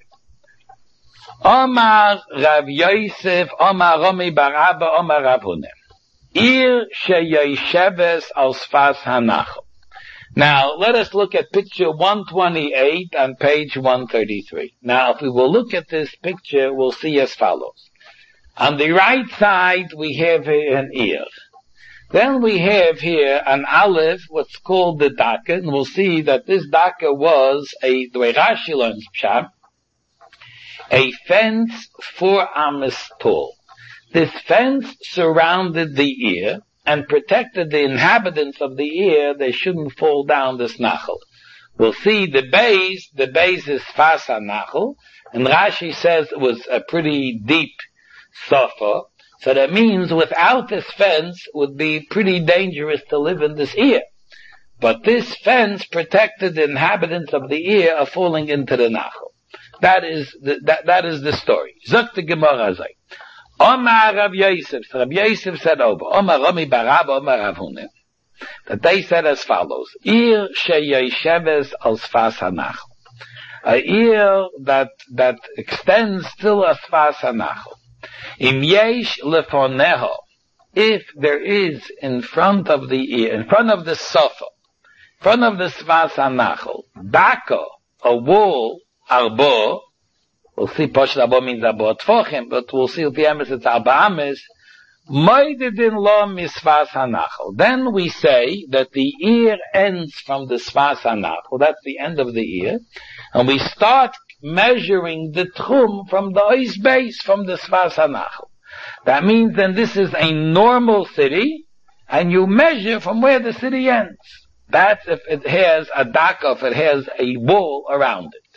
Omar Rav Yosef, Omar Rami Bar Abba, Omar Rav Hunem. Ir sheyesheves al sfas hanachal. Now, let us look at picture 128 on page 133. Now, if we will look at this picture, we'll see as follows. On the right side, we have an Ir. Then we have here an Aleph, what's called the Daka, and we'll see that this Daka was the way Rashi learns Pshat, a fence 4 amas tall. This fence surrounded the ear and protected the inhabitants of the ear. They shouldn't fall down this nachal. We'll see the base is Fasa nachal, and Rashi says it was a pretty deep sofa. So that means without this fence it would be pretty dangerous to live in this ear. But this fence protected the inhabitants of the ear of falling into the nachal. That is the story. Zok the Gemara zay. Omar Rav Yosef. So Rav Yosef said over. Omar Rami Barab, Omar Rav Huna. That they said as follows. Ir sheyesheves al sfas hanachal. A ear that extends still as sfas hanachal. Im yesh lefoneho. If there is in front of the ear, in front of the sofa, in front of the sfas hanachal, dako, a wall, arbo, we'll see Poshel Arbo means Arbo Tfochim, but we'll see the Emes it's Arba Ames, Moidedin lo misfas hanachal. Then we say that the ear ends from the sfas hanachal, that's the end of the ear, and we start measuring the tchum from the ois base, from the sfas hanachal. That means then this is a normal city, and you measure from where the city ends. That's if it has a daka, if it has a wall around it.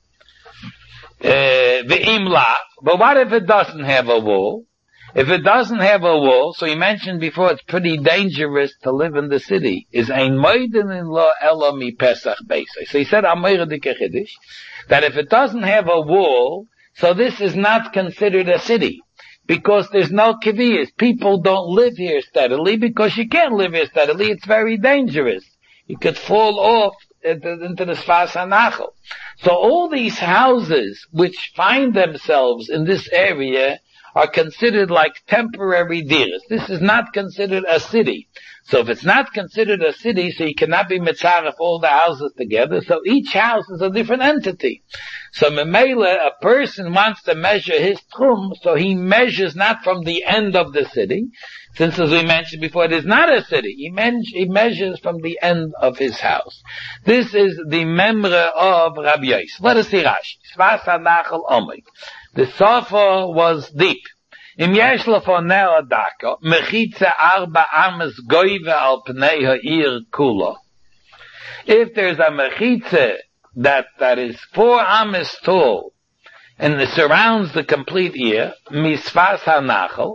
But what if it doesn't have a wall? If it doesn't have a wall, so you mentioned before it's pretty dangerous to live in the city. Is ein moiden in lo elo mi pesach beisai. So he said Amir Dike Chiddush, that if it doesn't have a wall, so this is not considered a city. Because there's no kiviyas. People don't live here steadily because you can't live here steadily. It's very dangerous. You could fall off into the sfas hanachal. So all these houses which find themselves in this area are considered like temporary diras. This is not considered a city. So if it's not considered a city, so you cannot be mitzaref all the houses together, so each house is a different entity. So memela, a person wants to measure his tchum, so he measures not from the end of the city, since as we mentioned before, it is not a city. He measures from the end of his house. This is the memra of Rabbi Yosef. Let us see Rashi. Sfas hanachal omik. The sofa was deep. Im yesh lefoneh adaka, mechitze arba ames goyve al pnei ha'ir kula. If there's a mechitze that is 4 ames tall, and it surrounds the complete ear, misfas hanachal,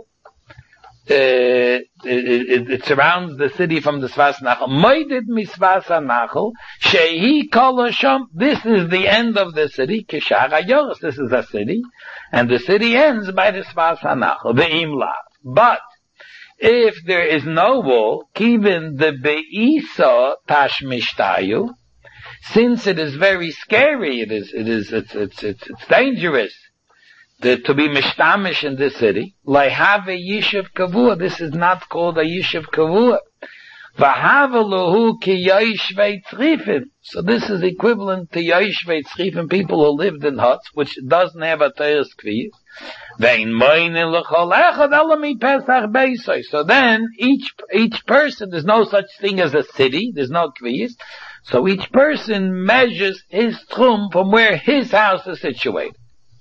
it surrounds the city from the Sfas Nachal. Moided misfas hanachal, shehi kol hasham. This is the end of the city. Kishar hayoros. This is a city, and the city ends by the Sfas hanachal. Ve'im la. But if there is no wall, kivin the beisa tashmishtayu, since it is very scary, it's dangerous to be mishtamish in this city. Like have a yishuv kavua. This is not called a yishuv kavua. V'hava lohu ki yoshvei tzrifim. So this is equivalent to yoshvei tzrifim, people who lived in huts, which doesn't have a teres kviyas. Vein moinin l'chol echad elami pesach beisai. So then each person, there's no such thing as a city, there's no kviyas. So each person measures his tchum from where his house is situated.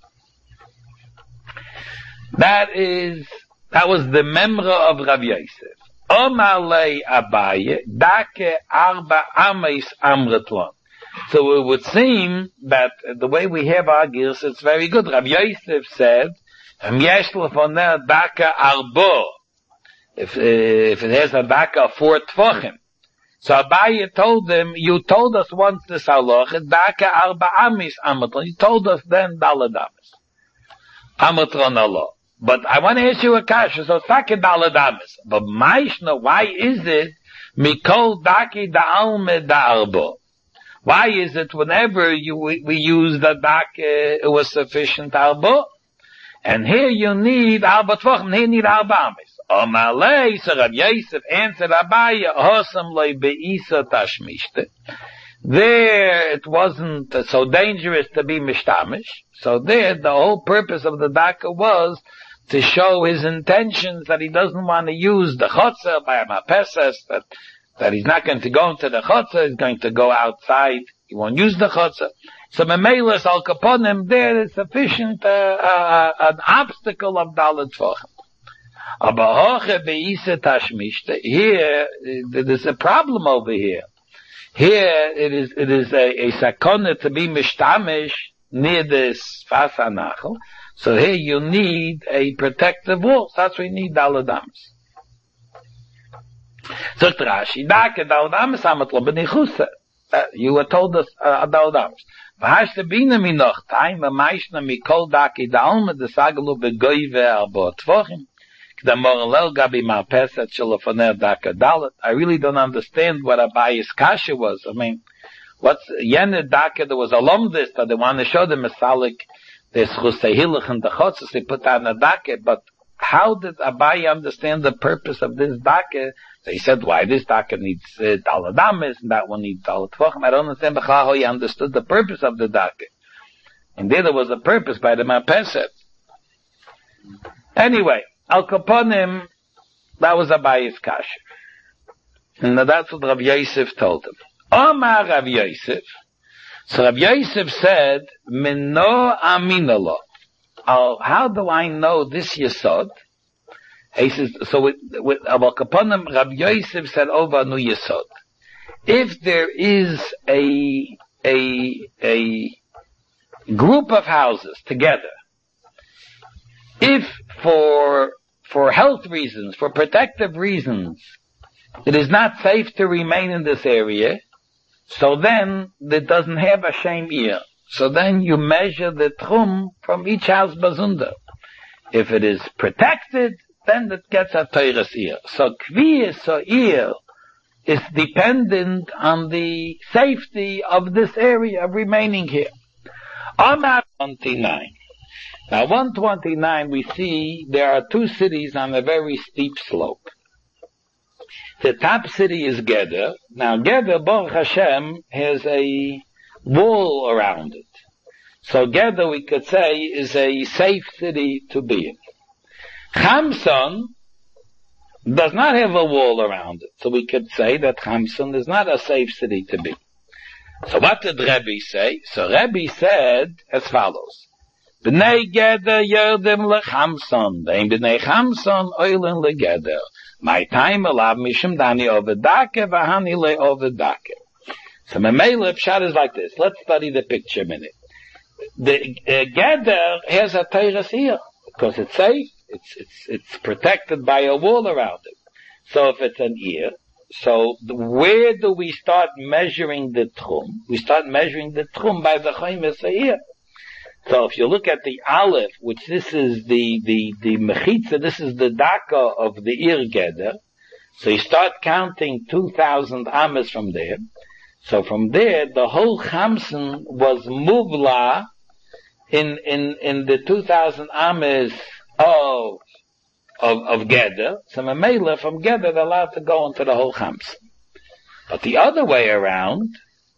That was the memra of Rav Yosef. Omar lei Abaye, dake arba ames amretlon. So it would seem that the way we have our gears, it's very good. Rav Yosef said, yesh lefoneh dake arbo. If it has a dake 4 tfochim. So Abaye told them, you told us once this halach, dake arba ames amretlon. You told us then daladamis. Amretlon Allah. But I want to ask you a kasha, so sakid daladamis. But maishna, why is it mikol daki da'alme da'arbo? Why is it whenever we use the daki, it was sufficient arbo? And here you need Arba Tvachim, here you need Arba Amis. Omalei, so Rav Yosef answered Abaye, Hosam loy be'isa tashmishte. There it wasn't so dangerous to be mishtamish. So there the whole purpose of the daka was to show his intentions that he doesn't want to use the chotzer by a mapeses, that he's not going to go into the chotzer, he's going to go outside, he won't use the chotzer. So memelas al kaponim, there is sufficient an obstacle of dalet tvachim. Aber hoche beisa tashmishte, here there's a problem over here. Here it is a sakona to be mishtamish near this fasanachel. So here you need a protective wall. So that's why you need daladamas. So Rashi, dake daladamas amat lo benichusa. You were told us daladamas. V'hashte bina minoch time a maishna mikol dake dalma de sagelu begoive arbo tvochim. I really don't understand what Abaye's kasha was. I mean, what's Yened Daka? There was a lumdis that they want to show the Masalik. There's Chusayhilach and the Chotzes. They put down a Daka, but how did Abaye understand the purpose of this Daka? So he said, why this Daka needs Daladamis and that one needs Dalatvochim. I don't understand how he understood the purpose of the Daka. And there was a purpose by the Mapeset. Anyway. Al Kaponim, that was Abaye's kasha. And that's what Rav Yosef told him. Omar Rav Yosef. So Rav Yosef said, Mino aminalo. How do I know this yesod? He says, so with Al Kaponim, Rav Yosef said over nu yesod. If there is a group of houses together, if for health reasons, for protective reasons, it is not safe to remain in this area, so then it doesn't have a shame ear. So then you measure the tchum from each house bazunda. If it is protected, then it gets a teures ear. So kviyas or ear is dependent on the safety of this area of remaining here. Amar 29. Now 129 we see there are two cities on a very steep slope. The top city is Geder. Now Geder, Baruch Hashem, has a wall around it. So Geder, we could say, is a safe city to be in. Chamson does not have a wall around it. So we could say that Chamson is not a safe city to be. So what did Rebbe say? So Rebbe said as follows. B'nei Geder yerdim lechamson. Ve'im b'nei chamson oilen legeder. My time alav mishum dani ovedake v'hani le'ovedake. So Memele Pshat is like this. Let's study the picture a minute. The Geder has a teires ear because it's safe. It's protected by a wall around it. So if it's an ear, so where do we start measuring the tchum? We start measuring the tchum by the chaymes ear. So if you look at the Aleph, which this is the Mechitza, this is the Daka of the Ir Geder, so you start counting 2,000 Ames from there. So from there, the whole Chamson was Muvla in the 2,000 Ames of Geder. So Mamela from Geder they're allowed to go into the whole Chamson. But the other way around,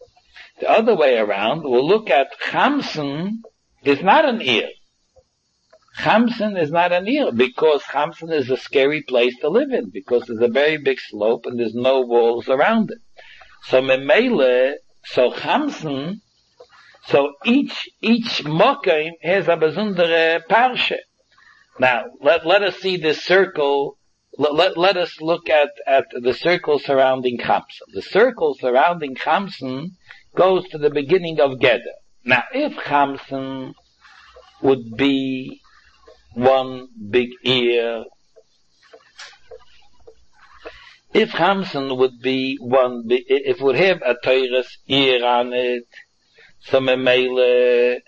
we'll look at Chamson is not an ear. Chamson is not an ear because Chamson is a scary place to live in because there's a very big slope and there's no walls around it. So Memele, so Chamson, so each Mokim has a besondere Parshe. Now, let us see this circle, let us look at the circle surrounding Chamson. The circle surrounding Chamson goes to the beginning of Geder. Now, if Chamson would be one big ear, if Chamson would be if it would have a teures ear on it, so Memele,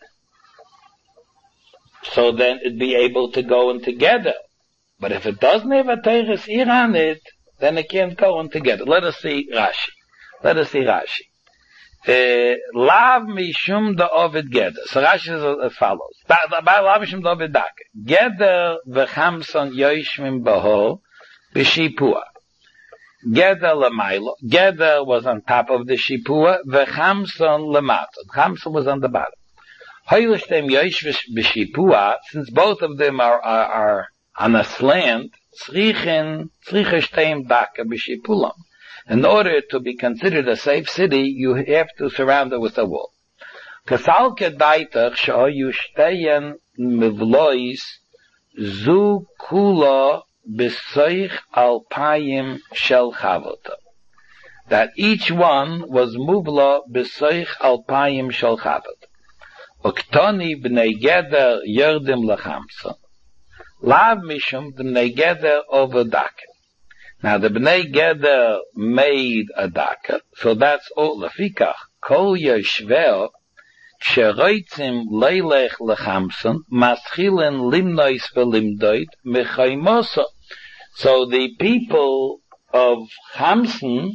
so then it'd be able to go in together. But if it doesn't have a teires ear on it, then it can't go in together. Let us see Rashi. Lav mishum da ovid geder. So Rashi is as follows. Lav mishum da ovid dake. Geder v'chamson yoishmim baho b'shipua. Geder l'maylo. Geder was on top of the shipua. V'chamson l'mato. Chamson was on the bottom. Hoylishtem yoish b'shipua, since both of them are on a slant, tzrichestem daka b'shipulam. In order to be considered a safe city, you have to surround it with a wall. Kasalke daitach she'oyu shteyen mivlois zu kula b'soich alpayim shel chavota. That each one was muvla b'soich alpayim shel chavota. Oktoni b'nei geder yerdim lechamsa. Lav mishum b'nei geder over daka. Now the Bnei Geder made a daka, so that's all. Lefikach kol yeshvel sheroitzim leilech lechamson maschilin limnois velimdoit mechaimosa. So the people of Chamson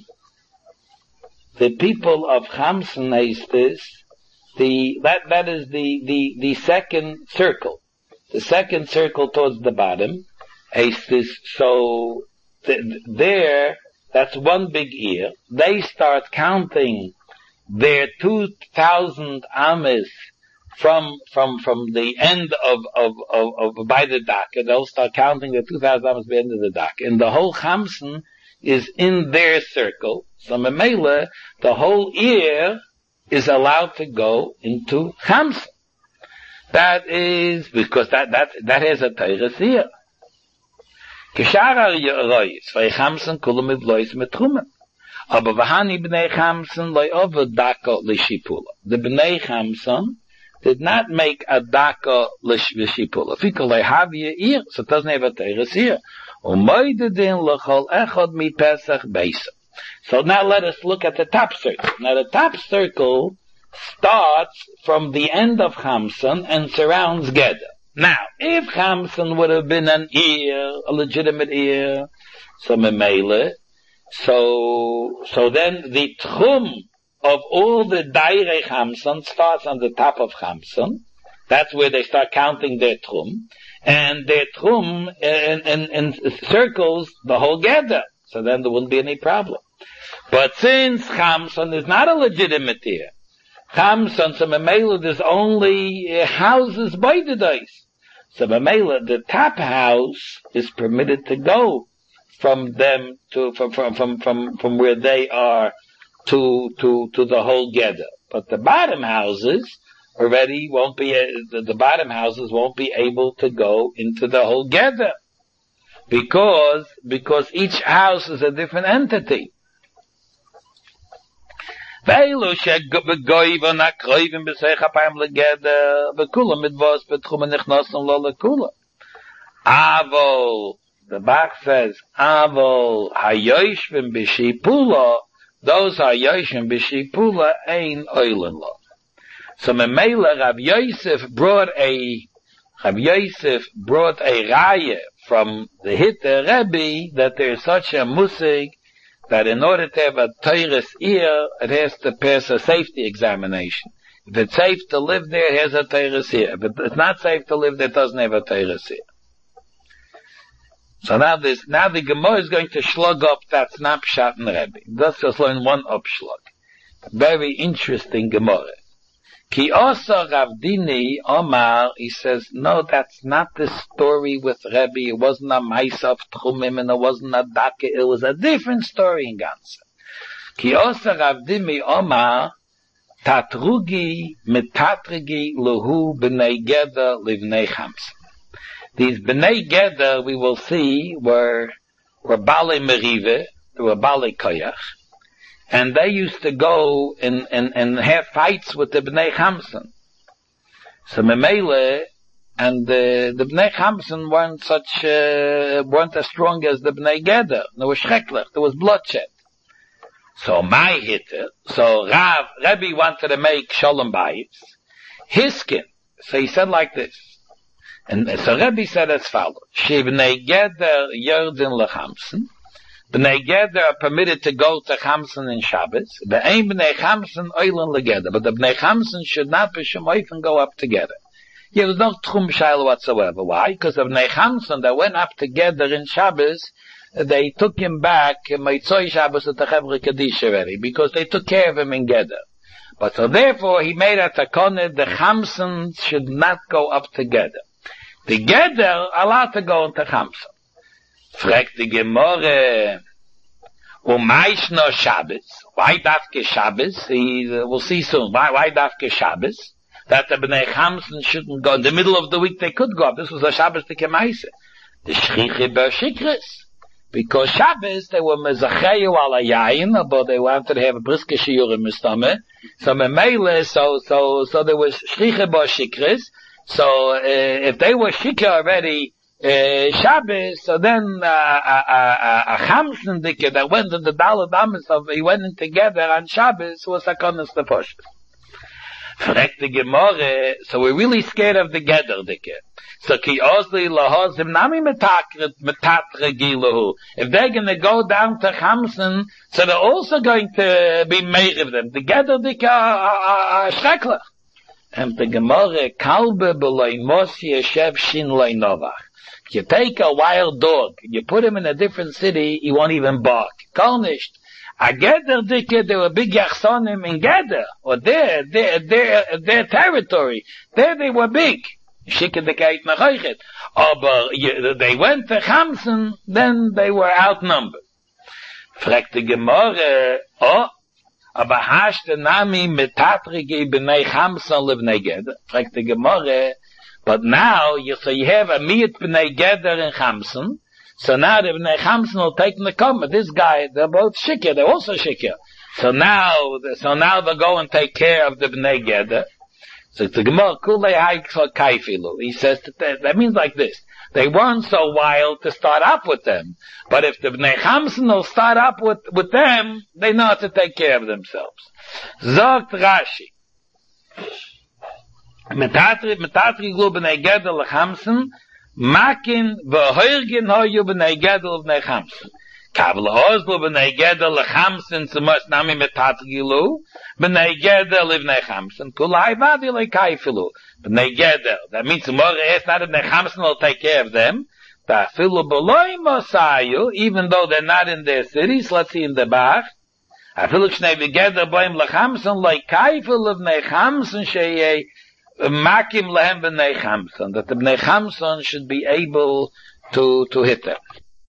is this. That is the second circle. The second circle towards the bottom is this. So there, that's one big ear. They start counting their 2,000 ames from the end of by the daka. They'll start counting the 2,000 ames by the end of the daka. And the whole Chamson is in their circle. So Memela, the whole ear is allowed to go into Chamson. That is because that has a Teiras ear. Kishara Rois, vay Chamson kulum mivlois metrumen. Aber v'hani b'nei Chamson loy over daka l'shipula. The b'nei Chamson did not make a daka l'shipula. Fikol loy havia ir, so it doesn't have a teres here. Umoidedin l'chol echad mi Pesach beisa. So now let us look at the top circle. Now the top circle starts from the end of Chamson and surrounds Geder. Now, if Chamson would have been an ear, a legitimate ear, so Memele, so then the Tchum of all the Dairei Chamson starts on the top of Chamson. That's where they start counting their Tchum. And their Tchum circles the whole Geder. So then there wouldn't be any problem. But since Chamson is not a legitimate ear, Chamson, so Memele, there's only houses by the dice. So Memele, the top house is permitted to go from them to from where they are to the whole Geder. But the bottom houses already won't be the bottom houses won't be able to go into the whole Geder because each house is a different entity. Veilu shegoyven akroyven b'seich apayim legeder b'kula midvos b'tchum nichnosim lo lekula. Avol, the Bach says, Avol hayoshvim b'shipula, those hayoshvim b'shipula ein oilen lo. So Memela Rav Yosef brought a raya from the Hitter Rebbe that there's such a musig that in order to have a Teiras ear, it has to pass a safety examination. If it's safe to live there, it has a Teiras ear. If it's not safe to live there, it doesn't have a Teiras ear. So now the Gemara is going to slug up that snapshot in the Rebbe. Let's just learn one upslug. Very interesting Gemara. Ki osa Rav Dini Omar, he says, no, that's not the story with Rebbe. It wasn't a Maisa of Tchumim and it wasn't a Dake. It was a different story in Gansa. Ki osa Rav Dini Omar, Tatrugi mitatrigi luhu b'nei Geder livnei Chamsa. These b'nei Geder, we will see, were Bale Merive, they were Bale Koyach. And they used to go and have fights with the Bnei Chamson. So Memele and the Bnei Chamson weren't as strong as the Bnei Geder. There was schrecklich, there was bloodshed. So my hitter, so Rebbe wanted to make Shalom Bayis, Hiskin. So he said like this. And so Rebbe said as follows, Shibnei Geder Yerdin LeChamson, Bnei Geder are permitted to go to Chamsen in Shabbos. Be'ein Bnei Chamsen oilen legeder. But the Bnei Chamsen should not be shemoif and go up together. There was no Tchum Shaila whatsoever. Why? Because the Bnei Chamsen that went up together in Shabbos, they took him back in Meitzoi Shabbos at the Chevre Kaddish already, because they took care of him in Geder. But so therefore he made a takoneh, the Chamsen should not go up together. The Geder are allowed to go into Chamsen. Fragt die Gemorre, Maischno Shabbos. Why dafke Shabbos? We'll see soon. Why dafke Shabbos? That the Bnei Chamsen shouldn't go. In the middle of the week they could go. This was a Shabbos to Kemaise. The Shchiche Ber Shikris. Because Shabbos, they were mezacheyu ala yayin, but they wanted to have a briske shiur in Mistame. So memele, so there was Shchiche Ber Shikris. So, if they were Shikah already, Shabbos, so then, a Chamsen dike that went in the Daled Amis of, he went in together on Shabbos was a Konas Nefosh. Fragt the Gemorre, so we're really scared of the Geder dike. So ki ozli lahozim nami metatre giluhu. If they're gonna go down to Chamsen, so they're also going to be made of them. The Geder dike are schrecklich. And the Gemorre, kalbe beloi mosi yeshev shin loi novach. You take a wild dog, you put him in a different city, he won't even bark. Kol nisht. A Geder dike, there were big yachsonim in Geder, or their territory. There they were big. Shike de kait nachoichet. Aber they went to Chamsen, then they were outnumbered. Fragt the Gemorre, aber hast du nami metatrige b'nei Chamsen lebnei Geder? Fragt the Gemorre, but now you have a miet b'nei Geder in Chamsen, so now the b'nei Chamsen will take the comment. This guy, they're both shikir, they're also shikir. So now they'll go and take care of the b'nei Geder. So the Gemara, kulei haikso kaifilu. He says that means like this. They weren't so wild to start up with them. But if the Bnei Chamsen will start up with them, they know how to take care of themselves. Zogt Rashi. Metatri glu Bnei Geder lechamsen, makin v'hoirgin hoyu Bnei Geder l'Bnei Chamsen. Kavel hozlu Bnei Geder lechamsen zumas nami metatri glu, Bnei Geder l'Bnei Chamsen, kulai vadi lekaifilu. Bnei Geder, that means tomorrow it's not Bnei Chamsen will take care of them. Ta'afilu b'loi mosayu, even though they're not in their cities, let's see in the Bach. Afilu shnei Geder boim lechamsen, lekaifilu Bnei Chamsen sheyei makim lehem Bnei Chamsen, that the Bnei Chamsen should be able to hit them.